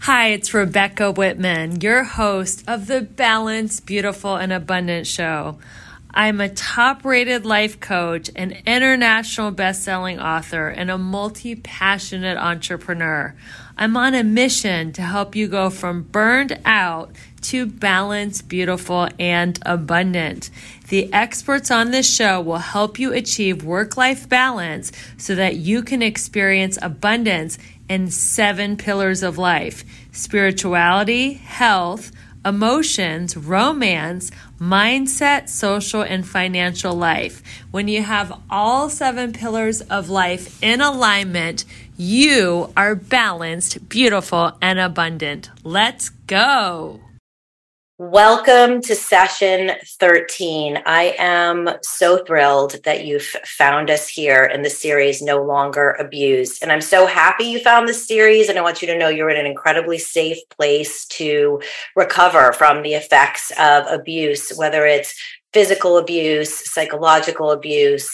Hi, it's Rebecca Whitman, your host of the Balanced, Beautiful, and Abundant Show. I'm a top-rated life coach, an international best-selling author, and a multi-passionate entrepreneur. I'm on a mission to help you go from burned out to balanced, beautiful, and abundant. The experts on this show will help you achieve work-life balance so that you can experience abundance in 7 pillars of life: spirituality, health, emotions, romance, mindset, social, and financial life. When you have all 7 pillars of life in alignment, you are balanced, beautiful, and abundant. Let's go. Welcome to session 13. I am so thrilled that you've found us here in the series No Longer Abused. And I'm so happy you found this series. And I want you to know you're in an incredibly safe place to recover from the effects of abuse, whether it's physical abuse, psychological abuse,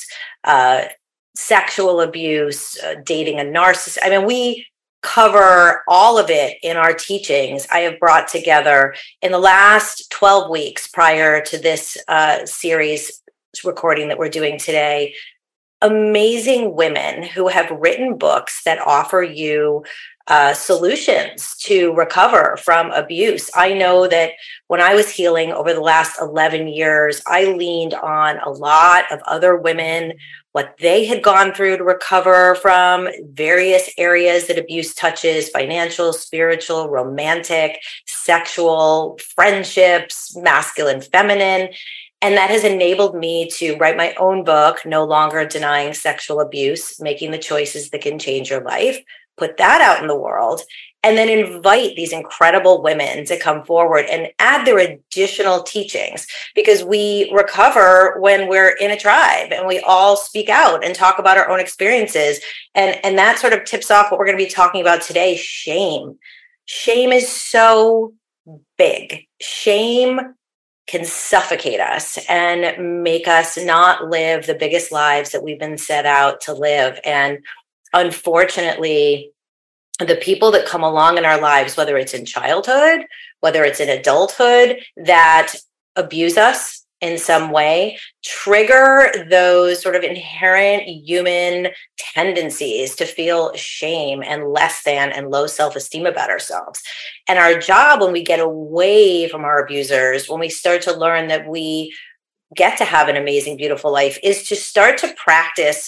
sexual abuse, dating a narcissist. I mean, we cover all of it in our teachings. I have brought together in the last 12 weeks prior to this series recording that we're doing today, amazing women who have written books that offer you solutions to recover from abuse. I know that when I was healing over the last 11 years, I leaned on a lot of other women, what they had gone through to recover from various areas that abuse touches: financial, spiritual, romantic, sexual, friendships, masculine, feminine. And that has enabled me to write my own book, No Longer Denying Sexual Abuse, Making the Choices That Can Change Your Life, put that out in the world, and then invite these incredible women to come forward and add their additional teachings, because we recover when we're in a tribe and we all speak out and talk about our own experiences. And that sort of tips off what we're going to be talking about today: shame. Shame is so big. Shame can suffocate us and make us not live the biggest lives that we've been set out to live. And unfortunately, the people that come along in our lives, whether it's in childhood, whether it's in adulthood, that abuse us in some way, trigger those sort of inherent human tendencies to feel shame and less than and low self-esteem about ourselves. And our job, when we get away from our abusers, when we start to learn that we get to have an amazing, beautiful life, is to start to practice,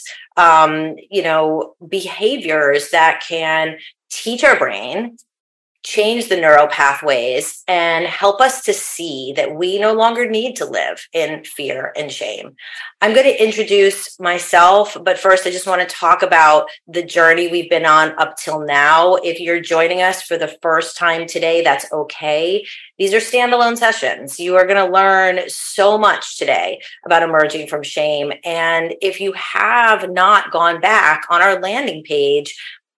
behaviors that can teach our brain, change the neural pathways, and help us to see that we no longer need to live in fear and shame. I'm going to introduce myself, but first I just want to talk about the journey we've been on up till now. If you're joining us for the first time today, that's okay. These are standalone sessions. You are going to learn so much today about emerging from shame. And if you have not gone back on our landing page,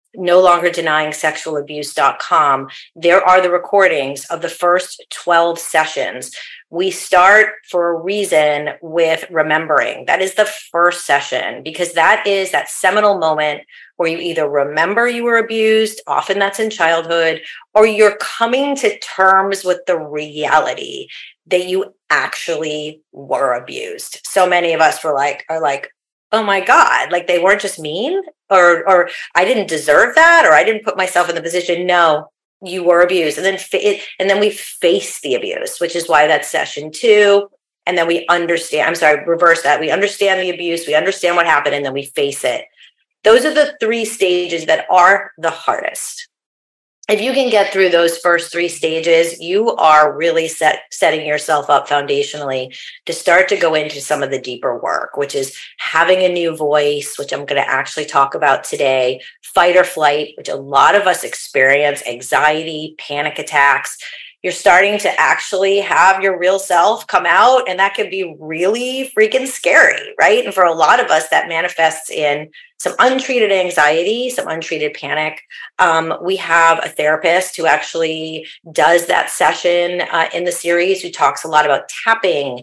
NoLongerDenyingSexualAbuse.com, there are the recordings of the first 12 sessions. We start for a reason with remembering. That is the first session, because that is that seminal moment where you either remember you were abused, often that's in childhood, or you're coming to terms with the reality that you actually were abused. So many of us are like, oh my God, like they weren't just mean, or I didn't deserve that, or I didn't put myself in the position. No, you were abused. And then we face the abuse, which is why that's session 2. And then we reverse that. We understand the abuse, we understand what happened, and then we face it. Those are the 3 stages that are the hardest. If you can get through those first 3 stages, you are really setting yourself up foundationally to start to go into some of the deeper work, which is having a new voice, which I'm going to actually talk about today, fight or flight, which a lot of us experience, anxiety, panic attacks. You're starting to actually have your real self come out, and that can be really freaking scary, right? And for a lot of us, that manifests in some untreated anxiety, some untreated panic. We have a therapist who actually does that session in the series, who talks a lot about tapping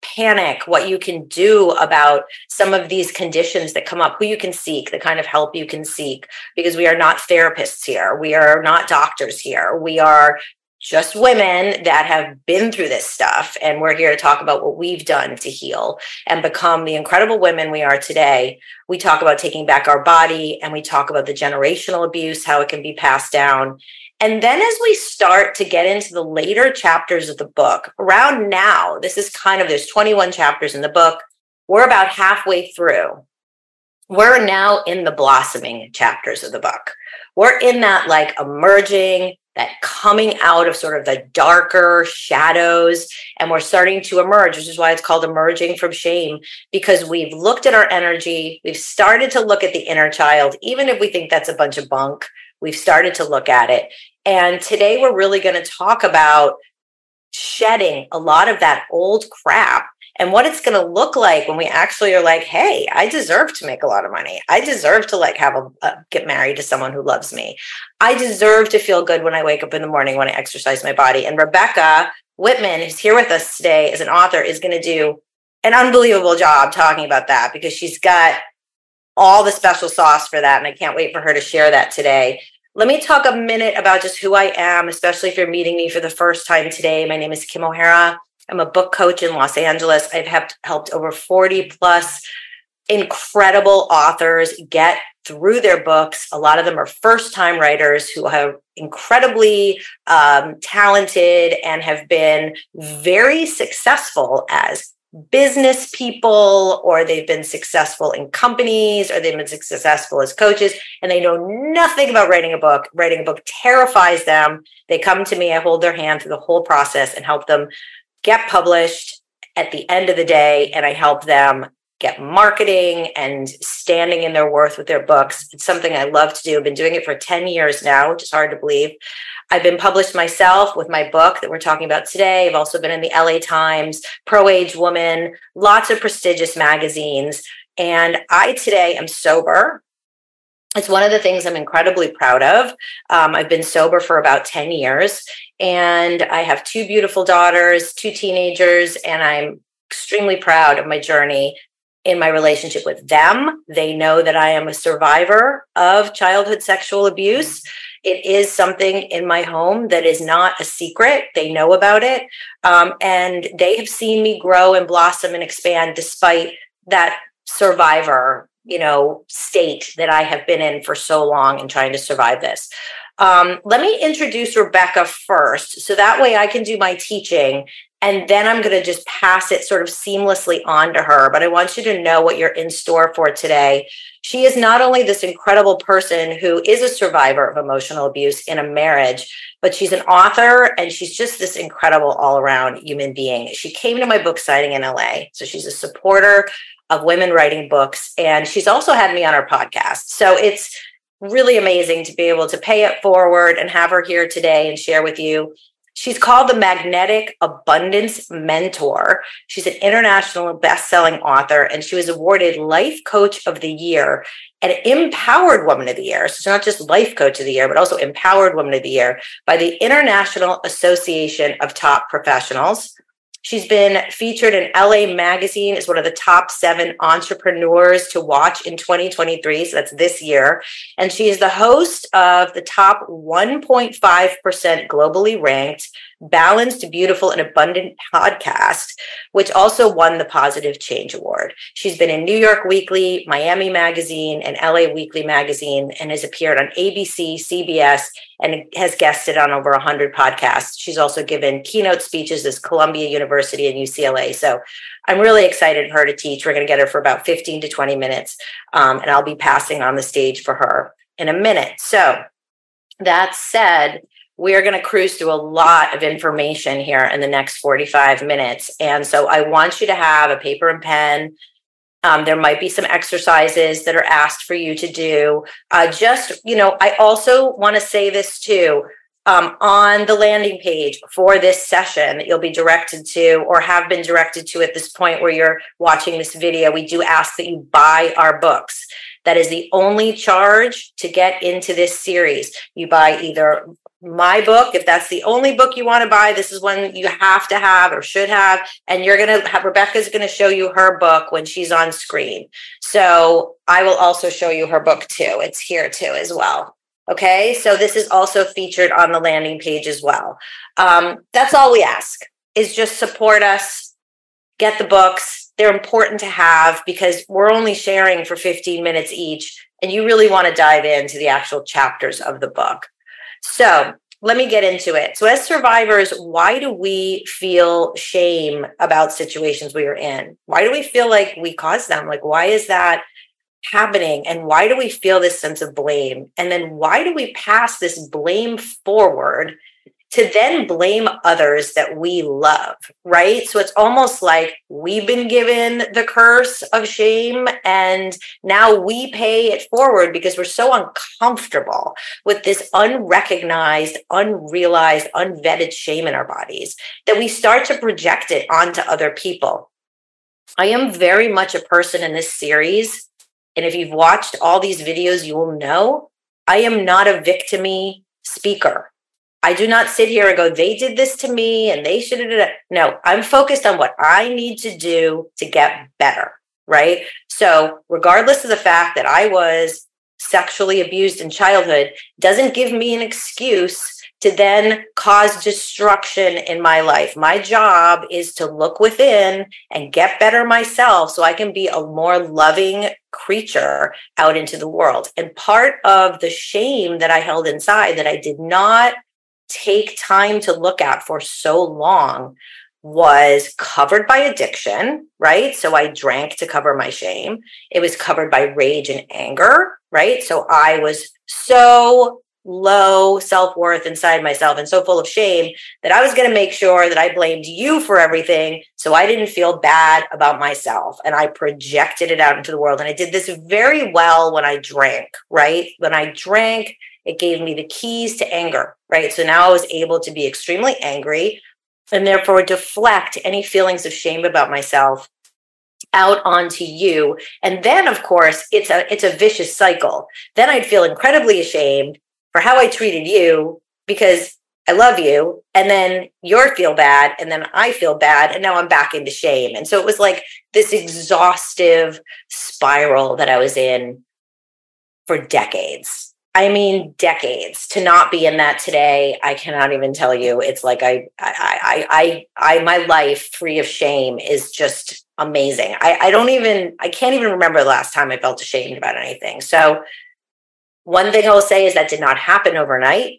panic, what you can do about some of these conditions that come up, who you can seek, the kind of help you can seek, because we are not therapists here. We are not doctors here. We are just women that have been through this stuff. And we're here to talk about what we've done to heal and become the incredible women we are today. We talk about taking back our body, and we talk about the generational abuse, how it can be passed down. And then as we start to get into the later chapters of the book, around now, this is there's 21 chapters in the book. We're about halfway through. We're now in the blossoming chapters of the book. We're in that like emerging, that coming out of sort of the darker shadows, and we're starting to emerge, which is why it's called Emerging from Shame, because we've looked at our energy. We've started to look at the inner child, even if we think that's a bunch of bunk. We've started to look at it. And today we're really going to talk about shedding a lot of that old crap and what it's going to look like when we actually are like, hey, I deserve to make a lot of money. I deserve to like get married to someone who loves me. I deserve to feel good when I wake up in the morning, when I exercise my body. And Rebecca Whitman, who's here with us today as an author, is going to do an unbelievable job talking about that, because she's got all the special sauce for that. And I can't wait for her to share that today. Let me talk a minute about just who I am, especially if you're meeting me for the first time today. My name is Kim O'Hara. I'm a book coach in Los Angeles. I've helped over 40 plus incredible authors get through their books. A lot of them are first-time writers who are incredibly talented and have been very successful as business people, or they've been successful in companies, or they've been successful as coaches, and they know nothing about writing a book. Writing a book terrifies them. They come to me, I hold their hand through the whole process and help them get published at the end of the day, and I help them get marketing and standing in their worth with their books. It's something I love to do. I've been doing it for 10 years now, which is hard to believe. I've been published myself with my book that we're talking about today. I've also been in the LA Times, Pro-Age Woman, lots of prestigious magazines. And I today am sober. It's one of the things I'm incredibly proud of. I've been sober for about 10 years, and I have two beautiful daughters, two teenagers, and I'm extremely proud of my journey in my relationship with them. They know that I am a survivor of childhood sexual abuse. It is something in my home that is not a secret. They know about it. And they have seen me grow and blossom and expand despite that survivor, state that I have been in for so long and trying to survive this. Let me introduce Rebecca first, so that way I can do my teaching, and then I'm going to just pass it sort of seamlessly on to her. But I want you to know what you're in store for today. She is not only this incredible person who is a survivor of emotional abuse in a marriage, but she's an author, and she's just this incredible all-around human being. She came to my book signing in LA, so she's a supporter of women writing books, and she's also had me on her podcast. So it's really amazing to be able to pay it forward and have her here today and share with you. She's called the Magnetic Abundance Mentor. She's an international best-selling author, and she was awarded Life Coach of the Year and Empowered Woman of the Year. So it's not just Life Coach of the Year, but also Empowered Woman of the Year by the International Association of Top Professionals. She's been featured in LA Magazine as one of the top 7 entrepreneurs to watch in 2023. So that's this year. And she is the host of the top 1.5% globally ranked Balanced, Beautiful, and Abundant podcast, which also won the Positive Change Award. She's been in New York Weekly, Miami Magazine, and LA Weekly Magazine, and has appeared on ABC, CBS, and has guested on over 100 podcasts. She's also given keynote speeches at Columbia University and UCLA. So I'm really excited for her to teach. We're going to get her for about 15 to 20 minutes, and I'll be passing on the stage for her in a minute. So that said, we are going to cruise through a lot of information here in the next 45 minutes. And so I want you to have a paper and pen. There might be some exercises that are asked for you to do. I also want to say this too. On the landing page for this session that you'll be directed to, or have been directed to at this point where you're watching this video, we do ask that you buy our books. That is the only charge to get into this series. You buy either my book, if that's the only book you want to buy, this is one you have to have or should have. And you're going to have, Rebecca's going to show you her book when she's on screen. So I will also show you her book too. It's here too as well. Okay. So this is also featured on the landing page as well. That's all we ask, is just support us, get the books. They're important to have because we're only sharing for 15 minutes each. And you really want to dive into the actual chapters of the book. So let me get into it. So as survivors, why do we feel shame about situations we are in? Why do we feel like we caused them? Like, why is that happening? And why do we feel this sense of blame? And then why do we pass this blame forward to then blame others that we love, right? So it's almost like we've been given the curse of shame and now we pay it forward because we're so uncomfortable with this unrecognized, unrealized, unvetted shame in our bodies that we start to project it onto other people. I am very much a person in this series, and if you've watched all these videos, you will know I am not a victim-y speaker. I do not sit here and go, they did this to me and they should have. No, I'm focused on what I need to do to get better, right? So regardless of the fact that I was sexually abused in childhood, doesn't give me an excuse to then cause destruction in my life. My job is to look within and get better myself so I can be a more loving creature out into the world. And part of the shame that I held inside that I did not take time to look at for so long was covered by addiction, right? So I drank to cover my shame. It was covered by rage and anger, right? So I was so low self-worth inside myself and so full of shame that I was going to make sure that I blamed you for everything so I didn't feel bad about myself. And I projected it out into the world. And I did this very well when I drank, right? When I drank, it gave me the keys to anger, right? So now I was able to be extremely angry and therefore deflect any feelings of shame about myself out onto you. And then, of course, it's a vicious cycle. Then I'd feel incredibly ashamed for how I treated you because I love you. And then you feel bad. And then I feel bad. And now I'm back into shame. And so it was like this exhaustive spiral that I was in for decades. I mean, decades. To not be in that today, I cannot even tell you. It's like my life free of shame is just amazing. I can't even remember the last time I felt ashamed about anything. So one thing I'll say is that did not happen overnight.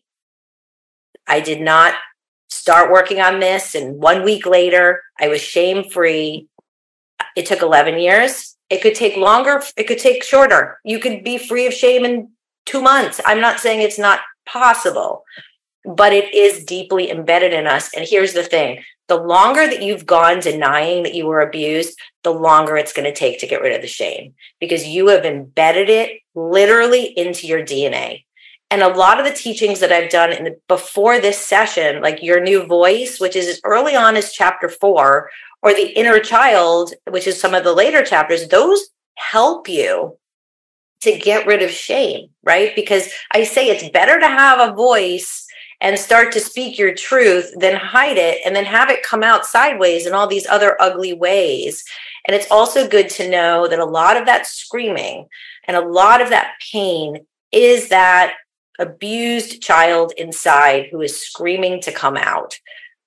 I did not start working on this, and 1 week later, I was shame-free. It took 11 years. It could take longer. It could take shorter. You could be free of shame in 2 months. I'm not saying it's not possible, but it is deeply embedded in us. And here's the thing. The longer that you've gone denying that you were abused, the longer it's going to take to get rid of the shame because you have embedded it literally into your DNA. And a lot of the teachings that I've done before this session, like Your New Voice, which is as early on as chapter 4, or the Inner Child, which is some of the later chapters, those help you to get rid of shame, right? Because I say it's better to have a voice and start to speak your truth than hide it and then have it come out sideways in all these other ugly ways. And it's also good to know that a lot of that screaming and a lot of that pain is that abused child inside who is screaming to come out.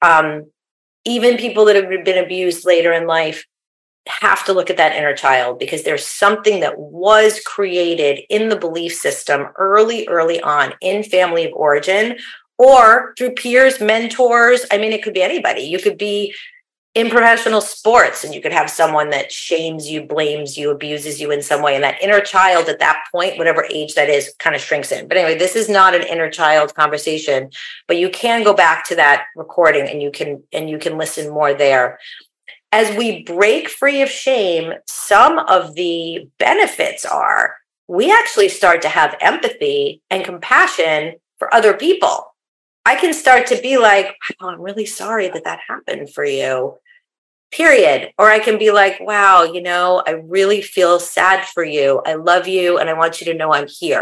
Even people that have been abused later in life have to look at that inner child because there's something that was created in the belief system early on in family of origin or through peers, mentors. I mean, it could be anybody. You could be in professional sports and you could have someone that shames you, blames you, abuses you in some way. And that inner child at that point, whatever age that is, kind of shrinks in. But anyway, this is not an inner child conversation, but you can go back to that recording and you can listen more there. As we break free of shame, some of the benefits are we actually start to have empathy and compassion for other people. I can start to be like, wow, I'm really sorry that happened for you, period. Or I can be like, wow, I really feel sad for you. I love you and I want you to know I'm here,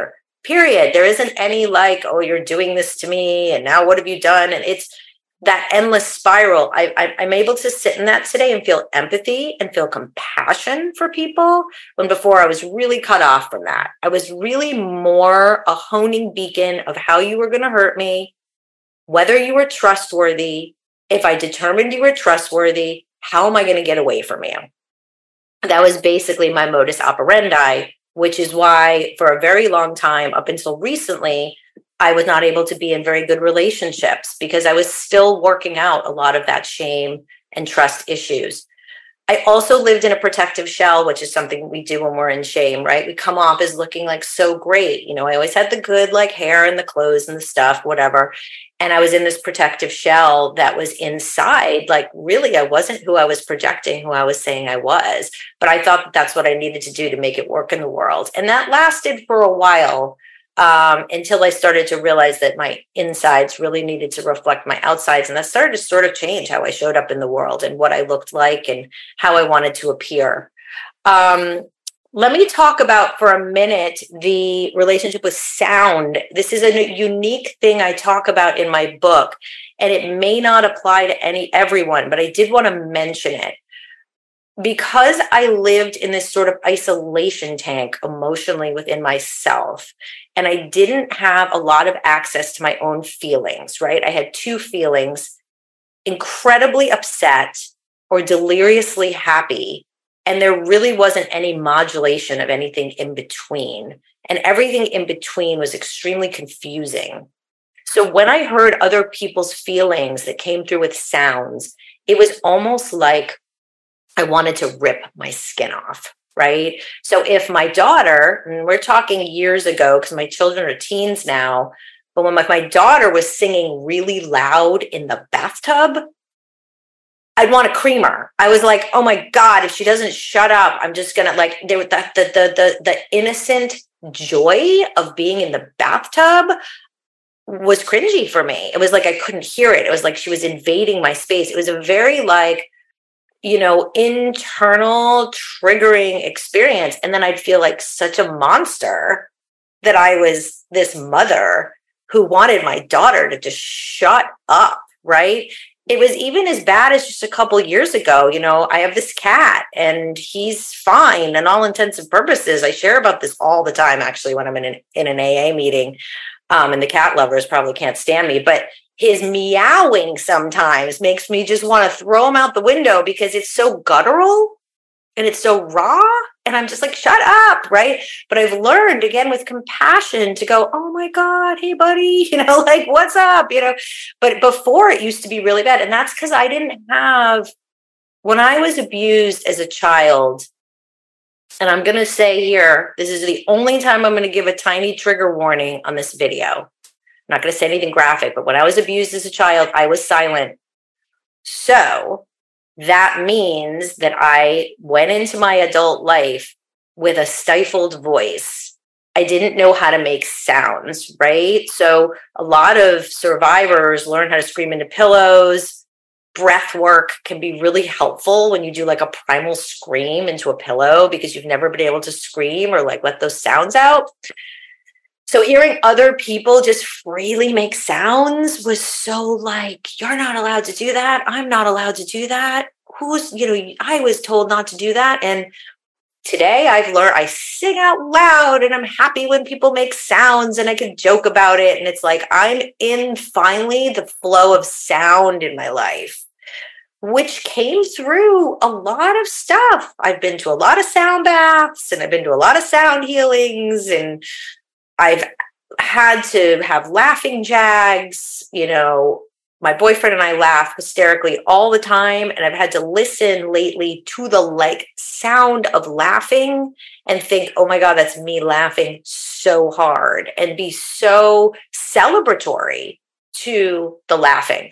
period. There isn't any like, oh, you're doing this to me, and now what have you done? And it's that endless spiral. I'm able to sit in that today and feel empathy and feel compassion for people, when before I was really cut off from that. I was really more a honing beacon of how you were going to hurt me, whether you were trustworthy. If I determined you were trustworthy, how am I going to get away from you? That was basically my modus operandi, which is why for a very long time, up until recently, I was not able to be in very good relationships, because I was still working out a lot of that shame and trust issues. I also lived in a protective shell, which is something we do when we're in shame, right? We come off as looking like so great. You know, I always had the good like hair and the clothes and the stuff, whatever. And I was in this protective shell that was inside. Like, really, I wasn't who I was projecting, who I was saying I was. But I thought that's what I needed to do to make it work in the world. And that lasted for a while, until I started to realize that my insides really needed to reflect my outsides. And that started to sort of change how I showed up in the world and what I looked like and how I wanted to appear. Let me talk about for a minute the relationship with sound. This is a unique thing I talk about in my book, and it may not apply to everyone, but I did want to mention it. Because I lived in this sort of isolation tank emotionally within myself, and I didn't have a lot of access to my own feelings, right? I had two feelings: incredibly upset or deliriously happy. And there really wasn't any modulation of anything in between. And everything in between was extremely confusing. So when I heard other people's feelings that came through with sounds, it was almost like I wanted to rip my skin off, right? So if my daughter, and we're talking years ago because my children are teens now, but when my daughter was singing really loud in the bathtub, I'd want to cream her. I was like, oh my God, if she doesn't shut up, I'm just going to like, the innocent joy of being in the bathtub was cringy for me. It was like, I couldn't hear it. It was like she was invading my space. It was a very like, you know, internal triggering experience. And then I'd feel like such a monster that I was this mother who wanted my daughter to just shut up, right? It was even as bad as just a couple of years ago. You know, I have this cat and he's fine and all intents and purposes. I share about this all the time, actually, when I'm in an AA meeting, and the cat lovers probably can't stand me, but his meowing sometimes makes me just want to throw him out the window because it's so guttural and it's so raw. And I'm just like, shut up, right? But I've learned, again, with compassion to go, oh my God, hey buddy, you know, like, what's up, you know? But before, it used to be really bad. And that's because I didn't have, when I was abused as a child, and I'm going to say here, this is the only time I'm going to give a tiny trigger warning on this video. I'm not going to say anything graphic, but when I was abused as a child, I was silent. So that means that I went into my adult life with a stifled voice. I didn't know how to make sounds, right? So a lot of survivors learn how to scream into pillows. Breath work can be really helpful when you do like a primal scream into a pillow because you've never been able to scream or like let those sounds out. So hearing other people just freely make sounds was so like, you're not allowed to do that. I'm not allowed to do that. I was told not to do that. And today I've learned I sing out loud and I'm happy when people make sounds and I can joke about it. And it's like, I'm in finally the flow of sound in my life, which came through a lot of stuff. I've been to a lot of sound baths and I've been to a lot of sound healings, and I've had to have laughing jags. You know, my boyfriend and I laugh hysterically all the time. And I've had to listen lately to the like sound of laughing and think, oh my God, that's me laughing so hard, and be so celebratory to the laughing.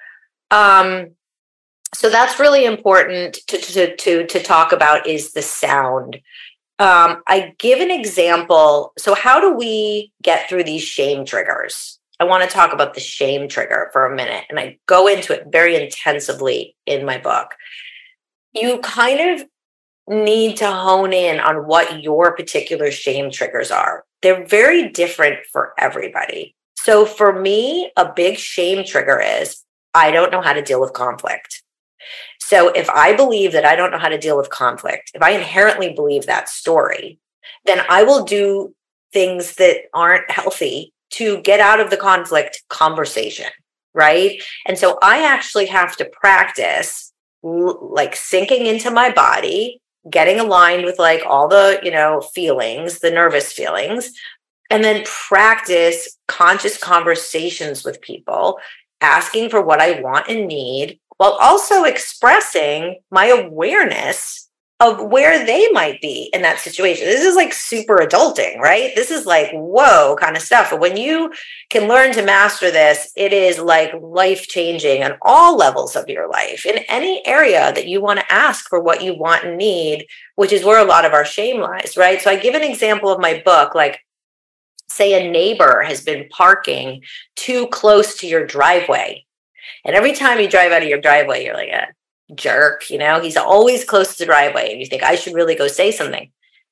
So that's really important to talk about, is the sound. I give an example. So how do we get through these shame triggers? I want to talk about the shame trigger for a minute, and I go into it very intensively in my book. You kind of need to hone in on what your particular shame triggers are. they're very different for everybody. So for me, a big shame trigger is I don't know how to deal with conflict. So if I believe that I don't know how to deal with conflict, if I inherently believe that story, then I will do things that aren't healthy to get out of the conflict conversation, right? And so I actually have to practice like sinking into my body, getting aligned with like all the, feelings, the nervous feelings, and then practice conscious conversations with people, asking for what I want and need, while also expressing my awareness of where they might be in that situation. This is like super adulting, right? This is like, whoa, kind of stuff. But when you can learn to master this, it is like life-changing on all levels of your life, in any area that you want to ask for what you want and need, which is where a lot of our shame lies, right? So I give an example of my book, like say a neighbor has been parking too close to your driveway. And every time you drive out of your driveway, you're like a jerk, he's always close to the driveway. And you think, I should really go say something.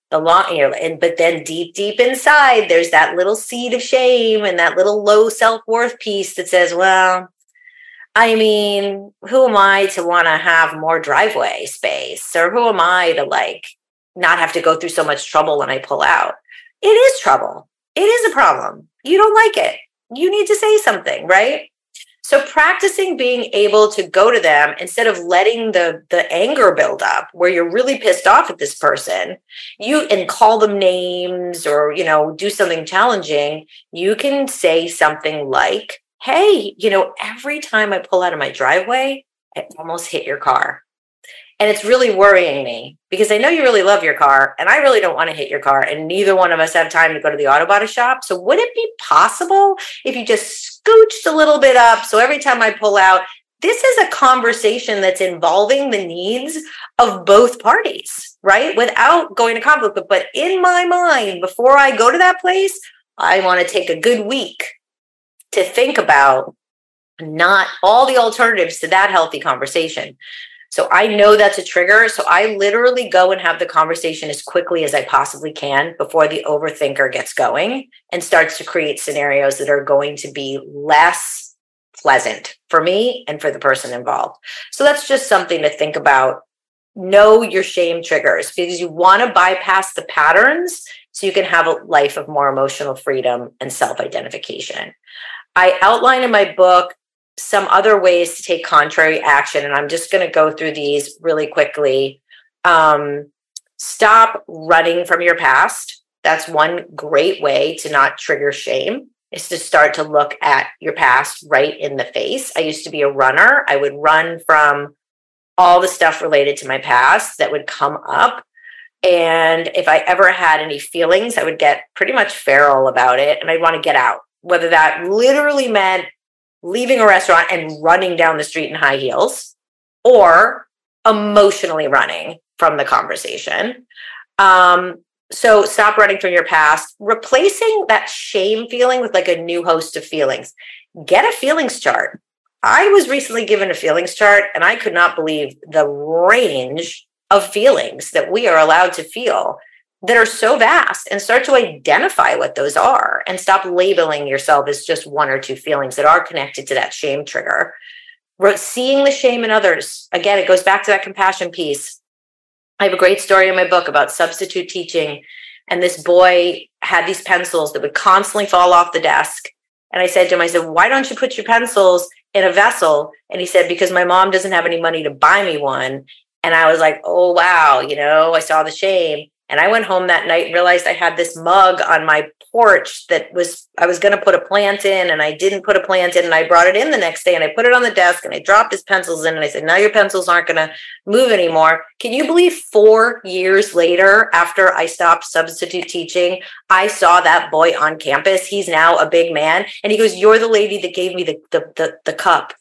But then deep inside, there's that little seed of shame and that little low self-worth piece that says, well, I mean, who am I to want to have more driveway space? Or who am I to like not have to go through so much trouble when I pull out? It is trouble. It is a problem. You don't like it. You need to say something, right? So practicing being able to go to them instead of letting the anger build up where you're really pissed off at this person, and call them names or, do something challenging, you can say something like, hey, every time I pull out of my driveway, I almost hit your car. And it's really worrying me because I know you really love your car and I really don't want to hit your car, and neither one of us have time to go to the auto body shop. So would it be possible if you just scooched a little bit up? So every time I pull out, this is a conversation that's involving the needs of both parties, right? Without going to conflict. But in my mind, before I go to that place, I want to take a good week to think about not all the alternatives to that healthy conversation. So I know that's a trigger. So I literally go and have the conversation as quickly as I possibly can before the overthinker gets going and starts to create scenarios that are going to be less pleasant for me and for the person involved. So that's just something to think about. Know your shame triggers because you want to bypass the patterns so you can have a life of more emotional freedom and self-identification. I outline in my book some other ways to take contrary action. And I'm just going to go through these really quickly. Stop running from your past. That's one great way to not trigger shame, is to start to look at your past right in the face. I used to be a runner. I would run from all the stuff related to my past that would come up. And if I ever had any feelings, I would get pretty much feral about it. And I'd want to get out, whether that literally meant leaving a restaurant and running down the street in high heels, or emotionally running from the conversation. So stop running from your past, replacing that shame feeling with like a new host of feelings. Get a feelings chart. I was recently given a feelings chart and I could not believe the range of feelings that we are allowed to feel that are so vast, and start to identify what those are and stop labeling yourself as just one or two feelings that are connected to that shame trigger. Seeing the shame in others. Again, it goes back to that compassion piece. I have a great story in my book about substitute teaching. And this boy had these pencils that would constantly fall off the desk. And I said to him, why don't you put your pencils in a vessel? And he said, because my mom doesn't have any money to buy me one. And I was like, oh, wow, I saw the shame. And I went home that night and realized I had this mug on my porch that I was going to put a plant in, and I didn't put a plant in, and I brought it in the next day and I put it on the desk and I dropped his pencils in and I said, now your pencils aren't going to move anymore. Can you believe 4 years later, after I stopped substitute teaching, I saw that boy on campus. He's now a big man. And he goes, you're the lady that gave me the cup.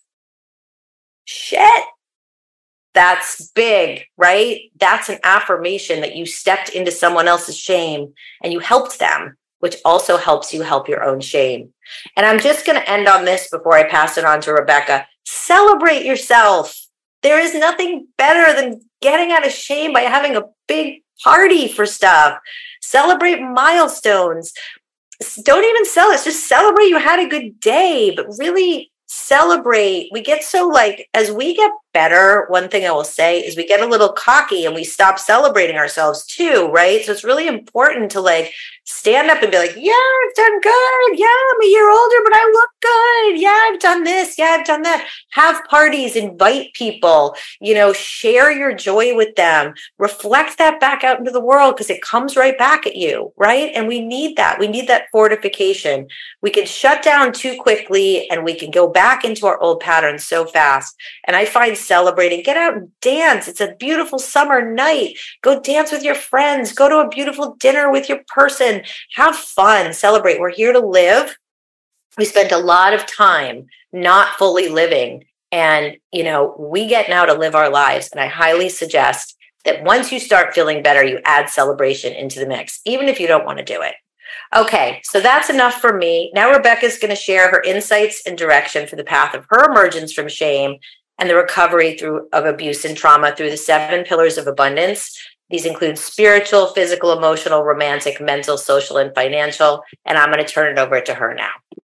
Shit. That's big, right? That's an affirmation that you stepped into someone else's shame and you helped them, which also helps you help your own shame. And I'm just going to end on this before I pass it on to Rebecca. Celebrate yourself. There is nothing better than getting out of shame by having a big party for stuff, celebrate milestones. Don't even just celebrate you had a good day, but really celebrate. We get so as we get better, one thing I will say is we get a little cocky and we stop celebrating ourselves too, right? So it's really important to stand up and be like, yeah, I've done good. Yeah, I'm a year older, but I look good. Yeah, I've done this. Yeah, I've done that. Have parties, invite people, share your joy with them, reflect that back out into the world because it comes right back at you, right? And we need that. We need that fortification. We can shut down too quickly and we can go back into our old patterns so fast. And I find celebrating, get out and dance. It's a beautiful summer night. Go dance with your friends. Go to a beautiful dinner with your person. Have fun. Celebrate. We're here to live. We spend a lot of time not fully living. And, we get now to live our lives. And I highly suggest that once you start feeling better, you add celebration into the mix, even if you don't want to do it. Okay, so that's enough for me. Now Rebecca's going to share her insights and direction for the path of her emergence from shame and the recovery of abuse and trauma through the 7 pillars of abundance. These include spiritual, physical, emotional, romantic, mental, social, and financial. And I'm going to turn it over to her now.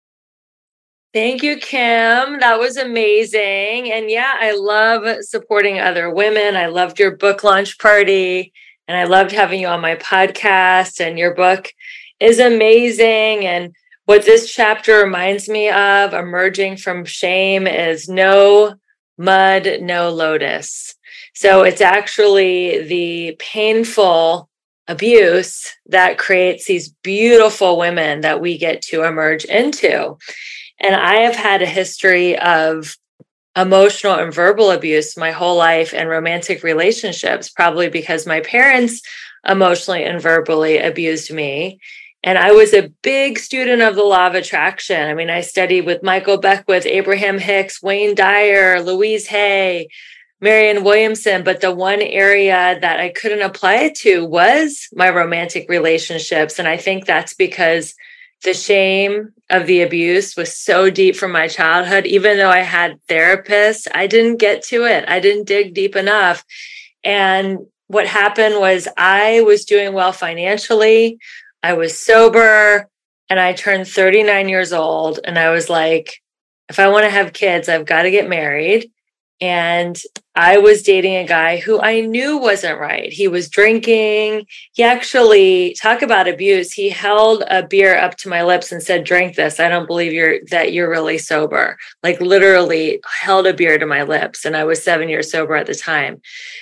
Thank you, Kim. That was amazing. And yeah, I love supporting other women. I loved your book launch party, and I loved having you on my podcast. And your book is amazing. And what this chapter reminds me of, emerging from shame, is no mud, no lotus. So it's actually the painful abuse that creates these beautiful women that we get to emerge into. And I have had a history of emotional and verbal abuse my whole life and romantic relationships, probably because my parents emotionally and verbally abused me. And I was a big student of the law of attraction. I mean, I studied with Michael Beckwith, Abraham Hicks, Wayne Dyer, Louise Hay, Marianne Williamson. But the one area that I couldn't apply it to was my romantic relationships. And I think that's because the shame of the abuse was so deep from my childhood. Even though I had therapists, I didn't get to it. I didn't dig deep enough. And what happened was I was doing well financially. I was sober, and I turned 39 years old. And I was like, if I want to have kids, I've got to get married. And I was dating a guy who I knew wasn't right. He was drinking. He actually, talk about abuse, he held a beer up to my lips and said, drink this. I don't believe you're really sober. Literally held a beer to my lips. And I was 7 years sober at the time.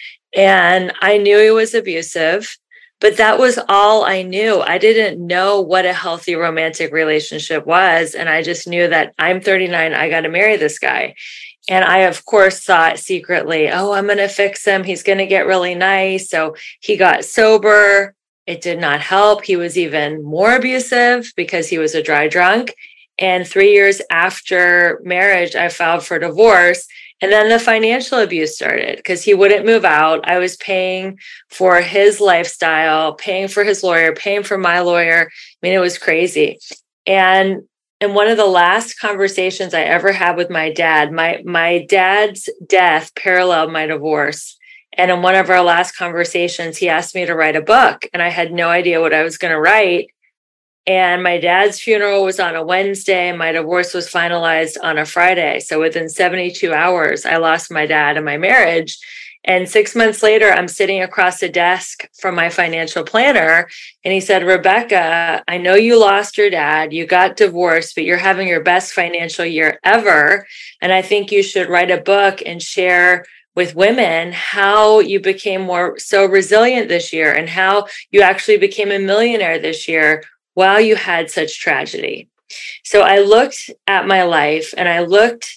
And I knew he was abusive. But that was all I knew. I didn't know what a healthy romantic relationship was. And I just knew that I'm 39, I got to marry this guy. And I, of course, thought secretly, I'm going to fix him. He's going to get really nice. So he got sober. It did not help. He was even more abusive because he was a dry drunk. And 3 years after marriage, I filed for divorce. And then the financial abuse started because he wouldn't move out. I was paying for his lifestyle, paying for his lawyer, paying for my lawyer. I mean, it was crazy. And one of the last conversations I ever had with my dad, my dad's death paralleled my divorce. And in one of our last conversations, he asked me to write a book. And I had no idea what I was going to write. And my dad's funeral was on a Wednesday, and my divorce was finalized on a Friday. So within 72 hours, I lost my dad and my marriage. And 6 months later, I'm sitting across the desk from my financial planner. And he said, Rebecca, I know you lost your dad, you got divorced, but you're having your best financial year ever. And I think you should write a book and share with women how you became so resilient this year and how you actually became a millionaire this year while you had such tragedy. So I looked at my life and I looked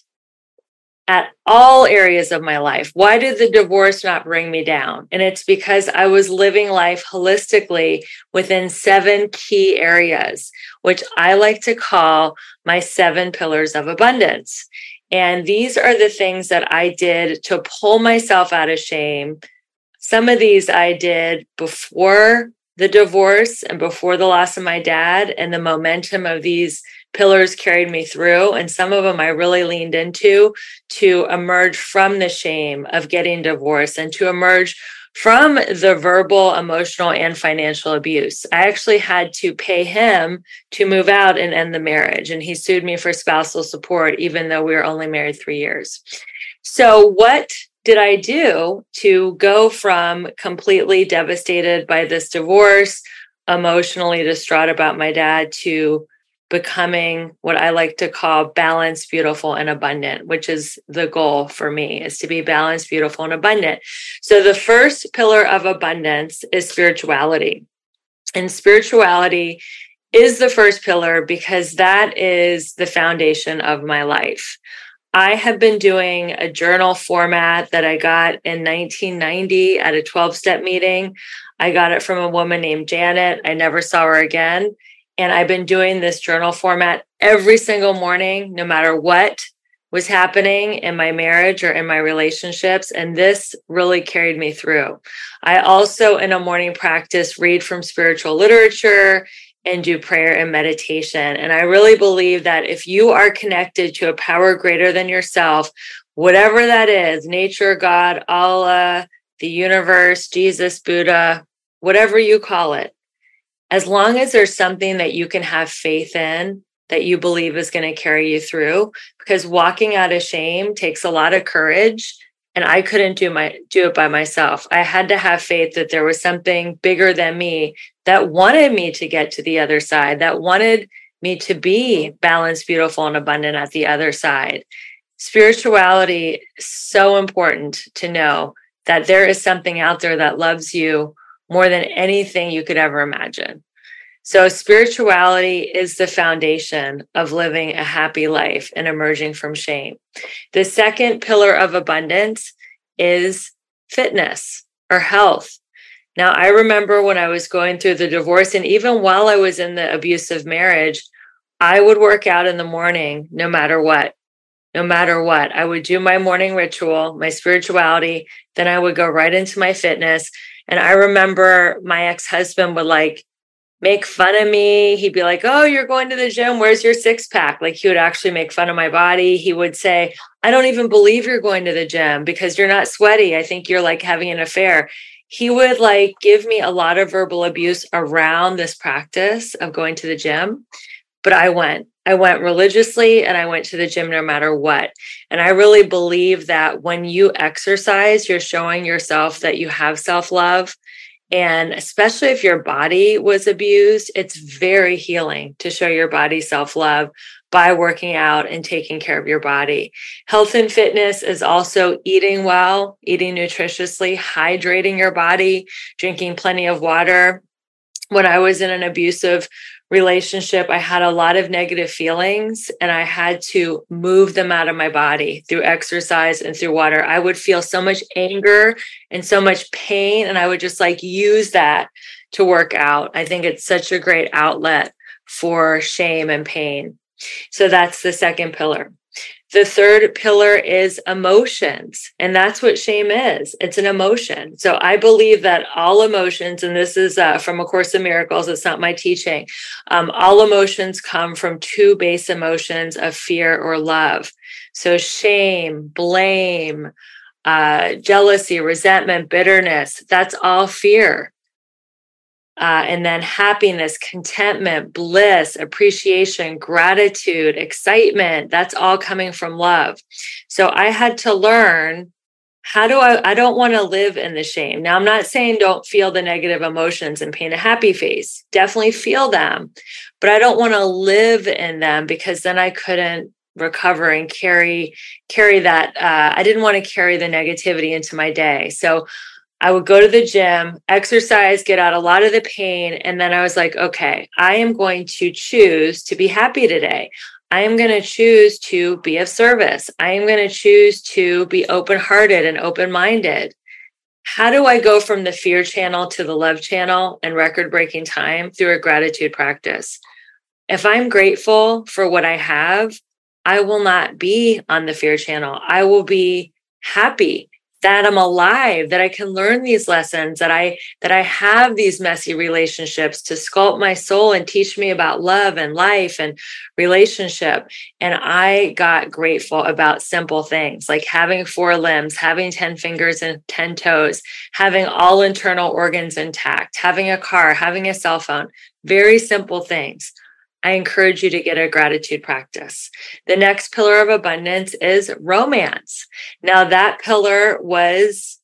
at all areas of my life. Why did the divorce not bring me down? And it's because I was living life holistically within 7 key areas, which I like to call my 7 pillars of abundance. And these are the things that I did to pull myself out of shame. Some of these I did before the divorce and before the loss of my dad, and the momentum of these pillars carried me through. And some of them I really leaned into to emerge from the shame of getting divorced and to emerge from the verbal, emotional, and financial abuse. I actually had to pay him to move out and end the marriage. And he sued me for spousal support, even though we were only married 3 years. So what did I do to go from completely devastated by this divorce, emotionally distraught about my dad, to becoming what I like to call balanced, beautiful, and abundant, which is the goal for me, is to be balanced, beautiful, and abundant. So the first pillar of abundance is spirituality. And spirituality is the first pillar because that is the foundation of my life. I have been doing a journal format that I got in 1990 at a 12-step meeting. I got it from a woman named Janet. I never saw her again. And I've been doing this journal format every single morning, no matter what was happening in my marriage or in my relationships. And this really carried me through. I also, in a morning practice, read from spiritual literature and do prayer and meditation. And I really believe that if you are connected to a power greater than yourself, whatever that is, nature, God, Allah, the universe, Jesus, Buddha, whatever you call it, as long as there's something that you can have faith in, that you believe is going to carry you through, because walking out of shame takes a lot of courage. And I couldn't do it by myself. I had to have faith that there was something bigger than me that wanted me to get to the other side, that wanted me to be balanced, beautiful, and abundant at the other side. Spirituality is so important to know that there is something out there that loves you more than anything you could ever imagine. So spirituality is the foundation of living a happy life and emerging from shame. The second pillar of abundance is fitness or health. Now, I remember when I was going through the divorce, and even while I was in the abusive marriage, I would work out in the morning no matter what. No matter what, I would do my morning ritual, my spirituality, then I would go right into my fitness. And I remember my ex-husband would make fun of me. He'd be like, "Oh, you're going to the gym. Where's your six pack?" Like he would actually make fun of my body. He would say, "I don't even believe you're going to the gym because you're not sweaty. I think you're having an affair." He would give me a lot of verbal abuse around this practice of going to the gym. But I went religiously and I went to the gym no matter what. And I really believe that when you exercise, you're showing yourself that you have self-love. And especially if your body was abused, it's very healing to show your body self-love by working out and taking care of your body. Health and fitness is also eating well, eating nutritiously, hydrating your body, drinking plenty of water. When I was in an abusive relationship, I had a lot of negative feelings and I had to move them out of my body through exercise and through water. I would feel so much anger and so much pain, and I would just use that to work out. I think it's such a great outlet for shame and pain. So that's the second pillar. The third pillar is emotions, and that's what shame is. It's an emotion. So I believe that all emotions, and this is from A Course in Miracles, it's not my teaching, all emotions come from two base emotions of fear or love. So shame, blame, jealousy, resentment, bitterness, that's all fear. And then happiness, contentment, bliss, appreciation, gratitude, excitement, that's all coming from love. So I had to learn, I don't want to live in the shame. Now, I'm not saying don't feel the negative emotions and paint a happy face. Definitely feel them, but I don't want to live in them because then I couldn't recover and carry that. I didn't want to carry the negativity into my day. So I would go to the gym, exercise, get out a lot of the pain. And then I was like, okay, I am going to choose to be happy today. I am going to choose to be of service. I am going to choose to be open-hearted and open-minded. How do I go from the fear channel to the love channel in record-breaking time? Through a gratitude practice. If I'm grateful for what I have, I will not be on the fear channel. I will be happy that I'm alive, that I can learn these lessons, that I have these messy relationships to sculpt my soul and teach me about love and life and relationship. And I got grateful about simple things like having 4 limbs, having 10 fingers and 10 toes, having all internal organs intact, having a car, having a cell phone, very simple things. I encourage you to get a gratitude practice. The next pillar of abundance is romance. Now that pillar was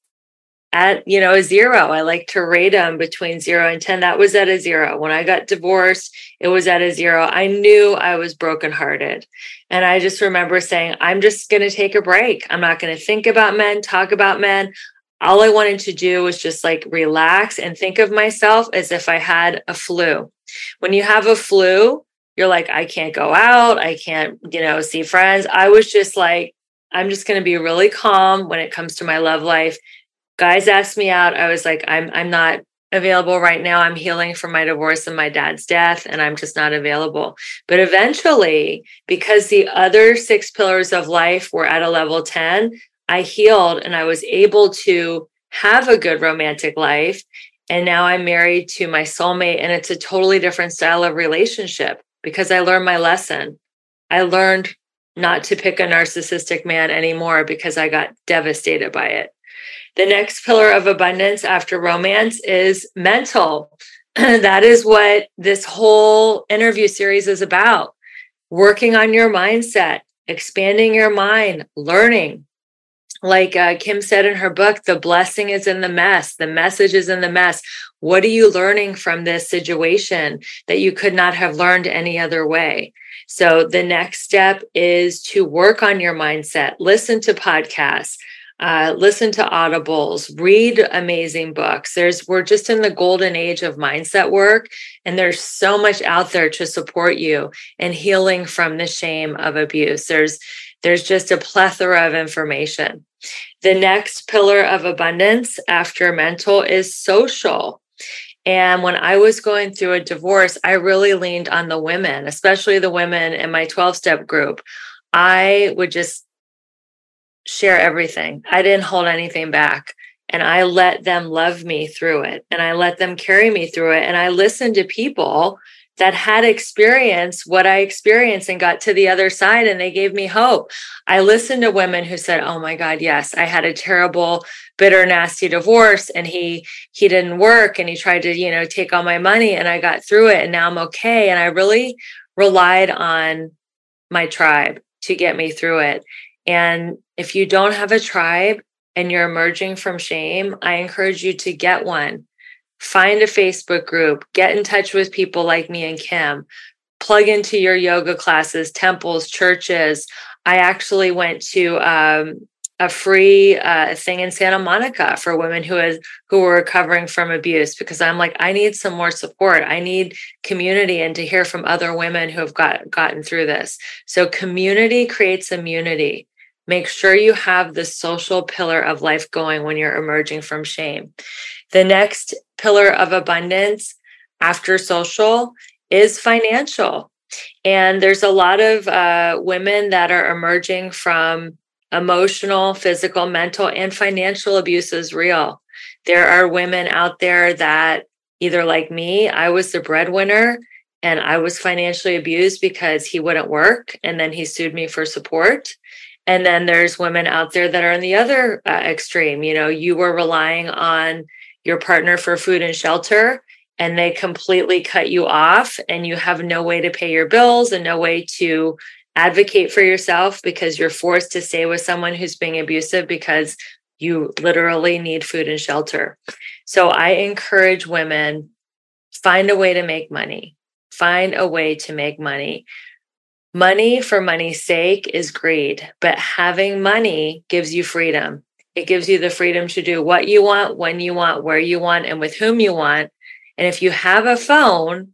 at, a 0. I like to rate them between 0 and 10. That was at a 0. When I got divorced, it was at a 0. I knew I was brokenhearted. And I just remember saying, I'm just going to take a break. I'm not going to think about men, talk about men. All I wanted to do was just like relax and think of myself as if I had a flu. When you have a flu, you're like, I can't go out. I can't, see friends. I was just like, I'm just going to be really calm when it comes to my love life. Guys asked me out. I was like, I'm not available right now. I'm healing from my divorce and my dad's death, and I'm just not available. But eventually, because the other 6 pillars of life were at a level 10, I healed and I was able to have a good romantic life. And now I'm married to my soulmate, and it's a totally different style of relationship because I learned my lesson. I learned not to pick a narcissistic man anymore because I got devastated by it. The next pillar of abundance after romance is mental. That is what this whole interview series is about. Working on your mindset, expanding your mind, learning. Like Kim said in her book, the blessing is in the mess. The message is in the mess. What are you learning from this situation that you could not have learned any other way? So the next step is to work on your mindset, listen to podcasts, listen to audibles, read amazing books. We're just in the golden age of mindset work, and there's so much out there to support you in healing from the shame of abuse. There's just a plethora of information. The next pillar of abundance after mental is social. And when I was going through a divorce, I really leaned on the women, especially the women in my 12-step group. I would just share everything. I didn't hold anything back. And I let them love me through it. And I let them carry me through it. And I listened to people that had experienced what I experienced and got to the other side, and they gave me hope. I listened to women who said, oh my God, yes, I had a terrible, bitter, nasty divorce, and he didn't work, and he tried to, take all my money, and I got through it, and now I'm okay. And I really relied on my tribe to get me through it. And if you don't have a tribe and you're emerging from shame, I encourage you to get one. Find a Facebook group, get in touch with people like me and Kim, plug into your yoga classes, temples, churches. I actually went to a free thing in Santa Monica for women who were recovering from abuse, because I'm like, I need some more support. I need community and to hear from other women who have gotten through this. So community creates immunity. Make sure you have the social pillar of life going when you're emerging from shame. The next pillar of abundance after social is financial. And there's a lot of women that are emerging from emotional, physical, mental, and financial abuse is real. There are women out there that either like me, I was the breadwinner and I was financially abused because he wouldn't work, and then he sued me for support. And then there's women out there that are in the other extreme. You were relying on your partner for food and shelter, and they completely cut you off, and you have no way to pay your bills and no way to advocate for yourself because you're forced to stay with someone who's being abusive because you literally need food and shelter. So I encourage women, find a way to make money. Find a way to make money. Money for money's sake is greed, but having money gives you freedom. It gives you the freedom to do what you want, when you want, where you want, and with whom you want. And if you have a phone,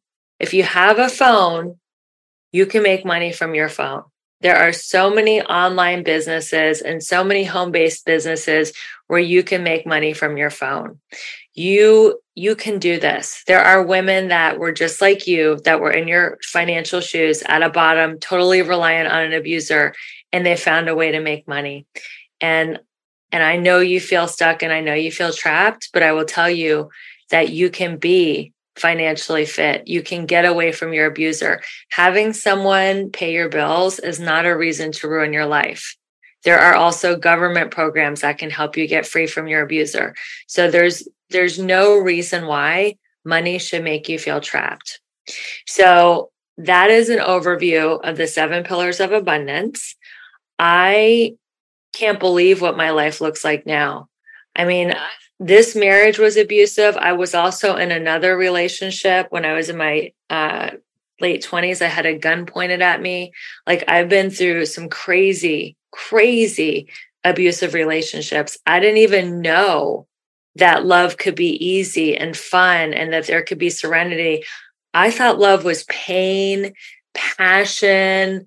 you can make money from your phone. There are so many online businesses and so many home-based businesses where you can make money from your phone. You can do this. There are women that were just like you, that were in your financial shoes at a bottom, totally reliant on an abuser, and they found a way to make money. And And I know you feel stuck and I know you feel trapped, but I will tell you that you can be financially fit. You can get away from your abuser. Having someone pay your bills is not a reason to ruin your life. There are also government programs that can help you get free from your abuser. So there's no reason why money should make you feel trapped. So that is an overview of the 7 pillars of abundance. I can't believe what my life looks like now. I mean, this marriage was abusive. I was also in another relationship when I was in my late 20s. I had a gun pointed at me. Like, I've been through some crazy abusive relationships. I didn't even know that love could be easy and fun and that there could be serenity. I thought love was pain, passion,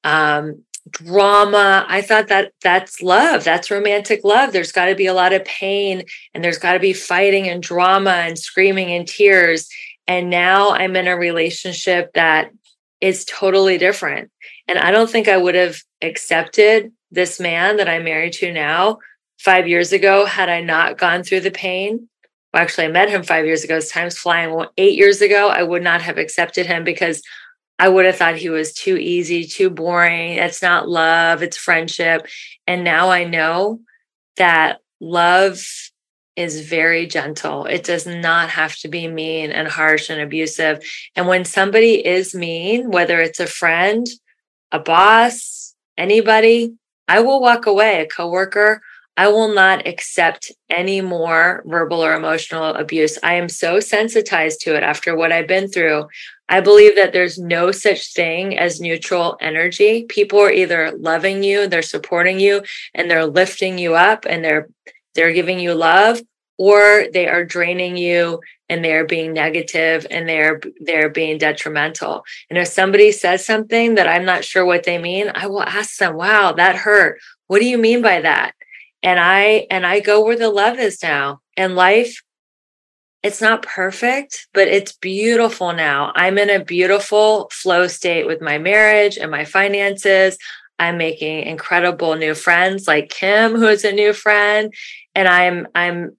drama. I thought that that's love. That's romantic love. There's got to be a lot of pain and there's got to be fighting and drama and screaming and tears. And now I'm in a relationship that is totally different. And I don't think I would have accepted this man that I'm married to now 5 years ago had I not gone through the pain. Well, actually, I met him 5 years ago. Time's flying. Well, 8 years ago, I would not have accepted him because I would have thought he was too easy, too boring. It's not love, it's friendship. And now I know that love is very gentle. It does not have to be mean and harsh and abusive. And when somebody is mean, whether it's a friend, a boss, anybody, I will walk away, a coworker. I will not accept any more verbal or emotional abuse. I am so sensitized to it after what I've been through. I believe that there's no such thing as neutral energy. People are either loving you, they're supporting you, and they're lifting you up, and they're giving you love, or they are draining you and they're being negative and they're being detrimental. And if somebody says something that I'm not sure what they mean, I will ask them, wow, that hurt. What do you mean by that? And I go where the love is now. And life, it's not perfect, but it's beautiful now. I'm in a beautiful flow state with my marriage and my finances. I'm making incredible new friends like Kim, who is a new friend. And I'm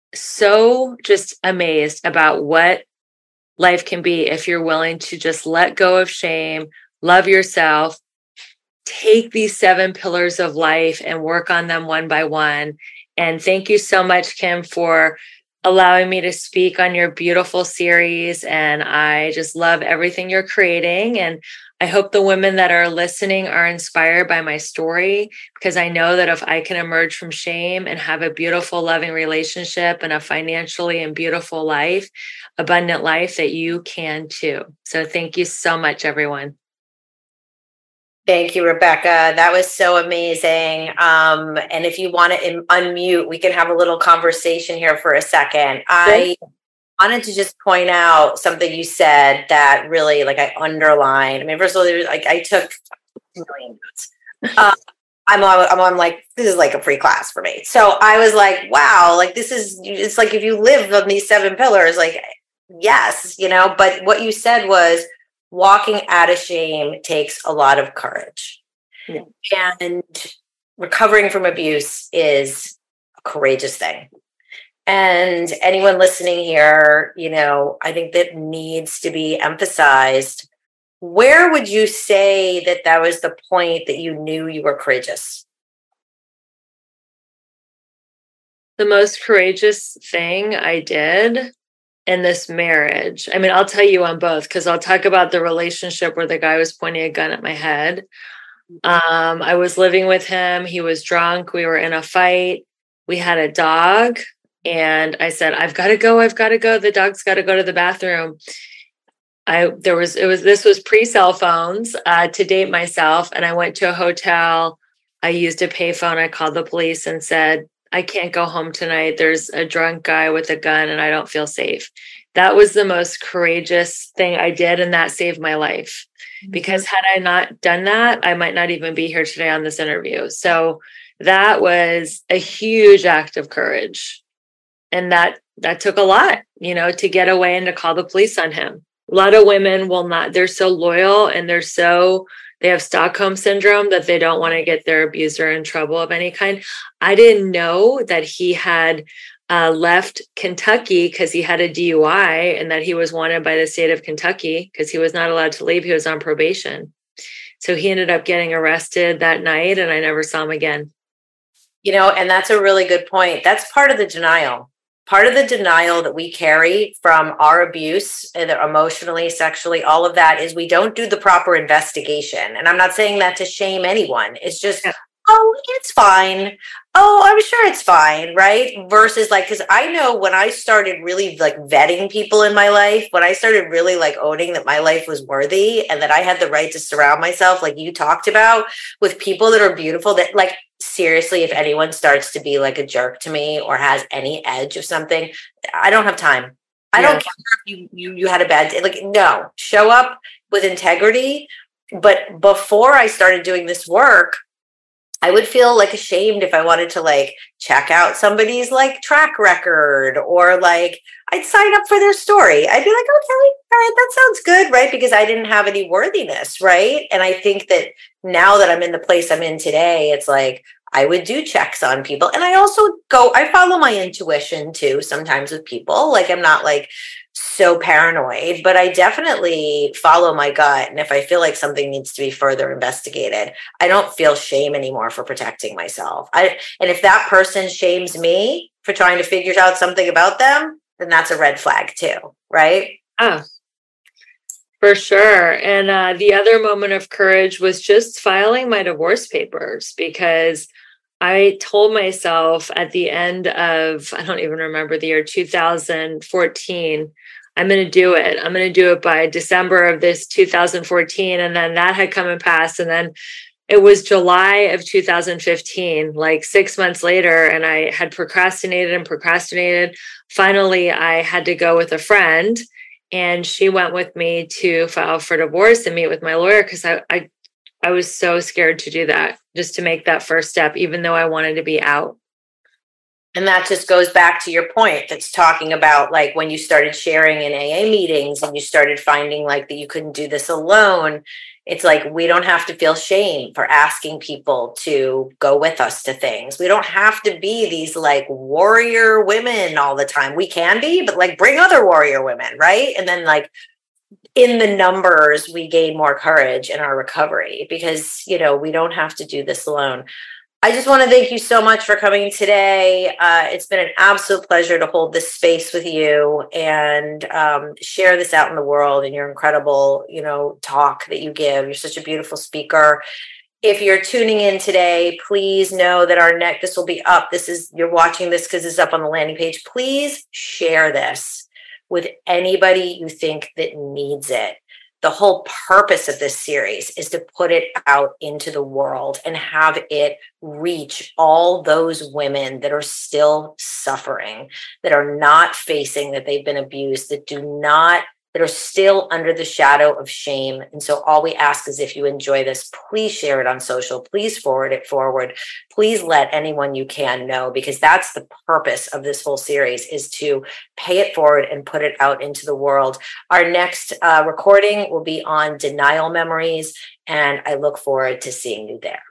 so just amazed about what life can be if you're willing to just let go of shame, love yourself, take these 7 pillars of life and work on them one by one. And thank you so much, Kim, for allowing me to speak on your beautiful series. And I just love everything you're creating. And I hope the women that are listening are inspired by my story, because I know that if I can emerge from shame and have a beautiful, loving relationship and a financially and beautiful life, abundant life, that you can too. So thank you so much, everyone. Thank you, Rebecca. That was so amazing. And if you want to unmute, we can have a little conversation here for a second. I wanted to just point out something you said that really, like, I underlined. I mean, first of all, I took a million notes. I'm on like, this is like a free class for me. So I was like, wow, like it's like if you live on these 7 pillars, like, yes, but what you said was, walking out of shame takes a lot of courage. Yeah. And recovering from abuse is a courageous thing. And anyone listening here, I think that needs to be emphasized. Where would you say that was the point that you knew you were courageous? The most courageous thing I did in this marriage, I mean, I'll tell you on both, because I'll talk about the relationship where the guy was pointing a gun at my head. I was living with him. He was drunk. We were in a fight. We had a dog. And I said, I've got to go. The dog's got to go to the bathroom. This was pre-cell phones, to date myself. And I went to a hotel. I used a payphone. I called the police and said, I can't go home tonight. There's a drunk guy with a gun and I don't feel safe. That was the most courageous thing I did. And that saved my life, because had I not done that, I might not even be here today on this interview. So that was a huge act of courage. And that took a lot, to get away and to call the police on him. A lot of women will not, they're so loyal and they're they have Stockholm syndrome, that they don't want to get their abuser in trouble of any kind. I didn't know that he had left Kentucky because he had a DUI and that he was wanted by the state of Kentucky because he was not allowed to leave. He was on probation. So he ended up getting arrested that night, and I never saw him again. And that's a really good point. That's part of the denial. Part of the denial that we carry from our abuse, either emotionally, sexually, all of that, is we don't do the proper investigation. And I'm not saying that to shame anyone. It's just, oh, it's fine. Oh, I'm sure it's fine, right? Versus because I know when I started really vetting people in my life, when I started really owning that my life was worthy and that I had the right to surround myself, like you talked about, with people that are beautiful, that seriously, if anyone starts to be a jerk to me or has any edge of something, I don't have time. I don't care if you had a bad day. No, show up with integrity. But before I started doing this work, I would feel ashamed if I wanted to check out somebody's track record, or I'd sign up for their story. I'd be like, okay, all right, that sounds good, right? Because I didn't have any worthiness, right? And I think that now that I'm in the place I'm in today, it's I would do checks on people. And I also I follow my intuition too, sometimes with people. I'm not so paranoid, but I definitely follow my gut. And if I feel like something needs to be further investigated, I don't feel shame anymore for protecting myself. And if that person shames me for trying to figure out something about them, then that's a red flag too, right? Oh, for sure. And the other moment of courage was just filing my divorce papers, because I told myself at the end of, I don't even remember the year, 2014, I'm going to do it. I'm going to do it by December of this 2014. And then that had come and passed. And then it was July of 2015, 6 months later, and I had procrastinated. Finally, I had to go with a friend, and she went with me to file for divorce and meet with my lawyer, because I was so scared to do that, just to make that first step, even though I wanted to be out. And that just goes back to your point that's talking about when you started sharing in AA meetings and you started finding that you couldn't do this alone. It's we don't have to feel shame for asking people to go with us to things. We don't have to be these warrior women all the time. We can be, but bring other warrior women, right? And then in the numbers, we gain more courage in our recovery, because, we don't have to do this alone. I just want to thank you so much for coming today. It's been an absolute pleasure to hold this space with you and share this out in the world, and your incredible, talk that you give. You're such a beautiful speaker. If you're tuning in today, please know that this will be up. You're watching this because it's up on the landing page. Please share this with anybody you think that needs it. The whole purpose of this series is to put it out into the world and have it reach all those women that are still suffering, that are not facing that they've been abused, that are still under the shadow of shame. And so all we ask is, if you enjoy this, please share it on social. Please forward it forward. Please let anyone you can know, because that's the purpose of this whole series, is to pay it forward and put it out into the world. Our next recording will be on denial memories, and I look forward to seeing you there.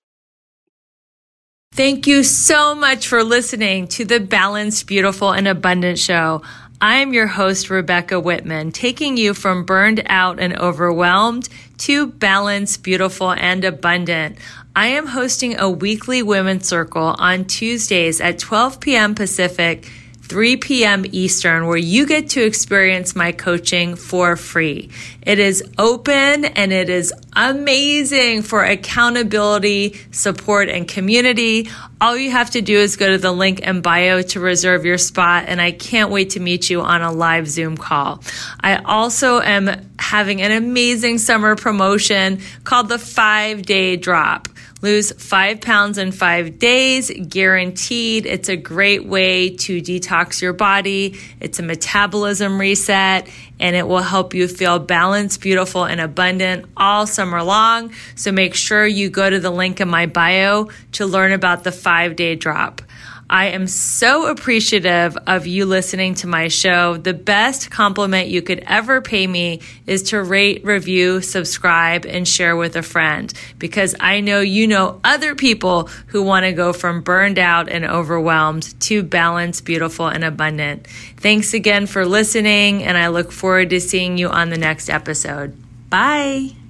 Thank you so much for listening to the Balanced, Beautiful, and Abundant Show. I'm your host, Rebecca Whitman, taking you from burned out and overwhelmed to balanced, beautiful, and abundant. I am hosting a weekly women's circle on Tuesdays at 12 p.m. Pacific, 3 p.m. Eastern, where you get to experience my coaching for free. It is open and it is amazing for accountability, support, and community. All you have to do is go to the link in bio to reserve your spot, and I can't wait to meet you on a live Zoom call. I also am having an amazing summer promotion called the 5-Day Drop. Lose 5 pounds in 5 days, guaranteed. It's a great way to detox your body. It's a metabolism reset, and it will help you feel balanced, beautiful, and abundant all summer long. So make sure you go to the link in my bio to learn about the 5-Day Drop. I am so appreciative of you listening to my show. The best compliment you could ever pay me is to rate, review, subscribe, and share with a friend, because I know you know other people who want to go from burned out and overwhelmed to balanced, beautiful, and abundant. Thanks again for listening, and I look forward to seeing you on the next episode. Bye.